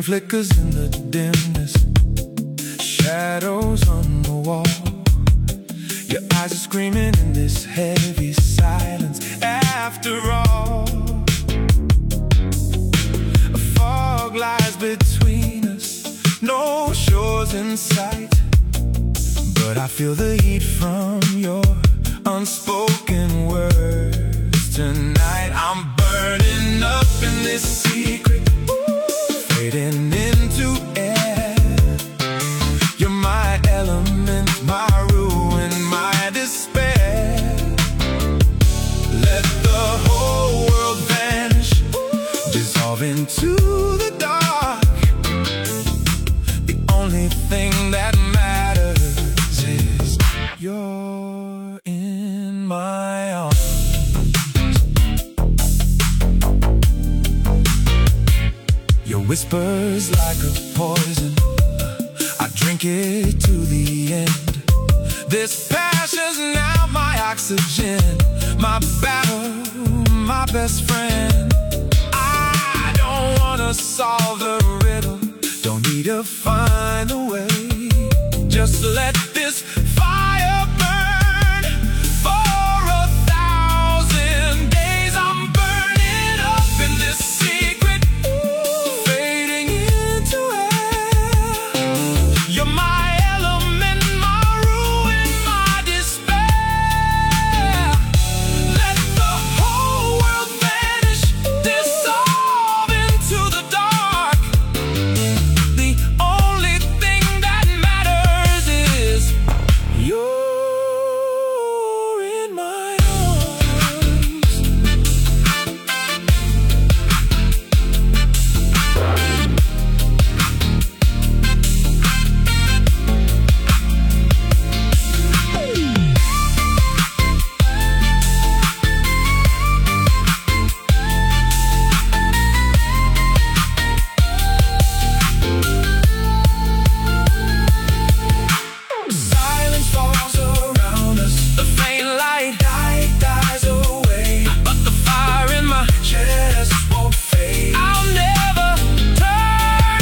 flickers in the dimness, shadows on the wall. Your eyes are screaming in this heavy silence. After all, a fog lies between us, no shores in sight. But I feel the heat from your unspoken words tonight. I'm burning up in this secret, fading into air. You're my element, my ruin, my despair. Let the whole world vanish, dissolve into the dark. The only thing that matters is you're in my arms. Your whisper's like a poison, I drink it to the end. This passion's now my oxygen, my battle, my best friend. I don't wanna solve the riddle, don't need to find a way. Just let this fire burn for 1,000 days. I'm burning up in this secret, fading into air. You're my element, my ruin, my despair. Let the whole world vanish, dissolve into the dark. The only thing that matters is you're in my arms. Silence falls around us, the faint light dies away, but the fire in my chest won't fade. I'll never turn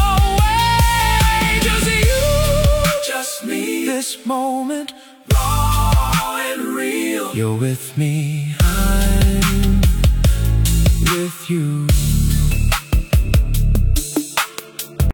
away. Just you, just me, this moment, raw and real. You're with me, I'm with you.